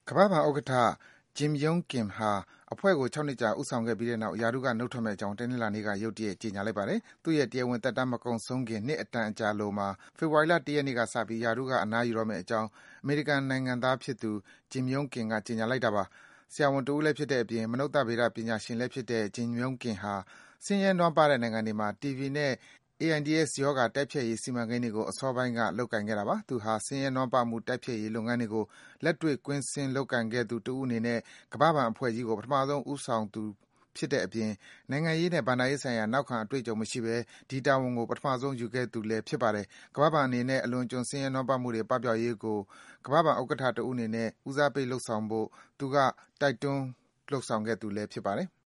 ကမ္ဘာ့ဘဏ်ဥက္ကဋ္ဌ Jim Yong Kim ဟာ အဖွဲ့ကို ၆ နှစ်ကြာ ဦးဆောင်ခဲ့ပြီးတဲ့နောက် ရာထူးက နုတ်ထွက်မယ့်အကြောင်း တနင်္လာနေ့က ရုတ်တရက် ကြေညာလိုက်ပါတယ်။ သူ့ရဲ့ တရားဝင်သက်တမ်းမကုန်ဆုံးခင် နှစ်အတန်ကြာအလိုမှာ ဖေဖော်ဝါရီလ ၁ ရက်နေ့ကစပြီး ရာထူးက အနားယူတော့မယ့်အကြောင်း အမေရိကန်နိုင်ငံသားဖြစ်သူ Jim Yong Kim က ကြေညာလိုက်တာပါ။ ဆရာဝန်တဦးလည်းဖြစ်တဲ့အပြင် မနုဿဗေဒပညာရှင်လည်းဖြစ်တဲ့ Jim Yong Kim ဟာ ဆင်းရဲနွမ်းပါးတဲ့နိုင်ငံတွေမှာ TB နဲ့ AIDS ရောဂါ တိုက်ဖျက်ရေး စီမံကိန်းတွေကို အစောပိုင်းက လုပ်ကိုင်ခဲ့တာပါ။ သူဟာ ဆင်းရဲနွမ်းပါးမှု တိုက်ဖျက်ရေး လုပ်ငန်းတွေကို လက်တွေ့ ကွင်းဆင်း လုပ်ကိုင်ခဲ့သူတဦးအနေနဲ့ ကမ္ဘာ့ဘဏ်အဖွဲ့ကြီးကို ပထမဆုံး ဦးဆောင်သူဖြစ်တဲ့အပြင် နိုင်ငံရေးနဲ့ ဘဏ္ဍာရေးဆိုင်ရာ နောက်ခံအတွေ့အကြုံမရှိဘဲ ဒီတာဝန်ကို ပထမဆုံး ယူခဲ့သူလည်း ဖြစ်ပါတယ်။ ကမ္ဘာ့ဘဏ်အနေနဲ့ အလွန်အကျွံ ဆင်းရဲနွမ်းပါးမှုတွေ ပပျောက်ရေးကို ကမ္ဘာ့ဘဏ်ဥက္ကဋ္ဌတဦးအနေနဲ့ ဦးစားပေး လုပ်ဆောင်ဖို့ သူက တိုက်တွန်း လုပ်ဆောင်ခဲ့သူလည်း ဖြစ်ပါတယ်။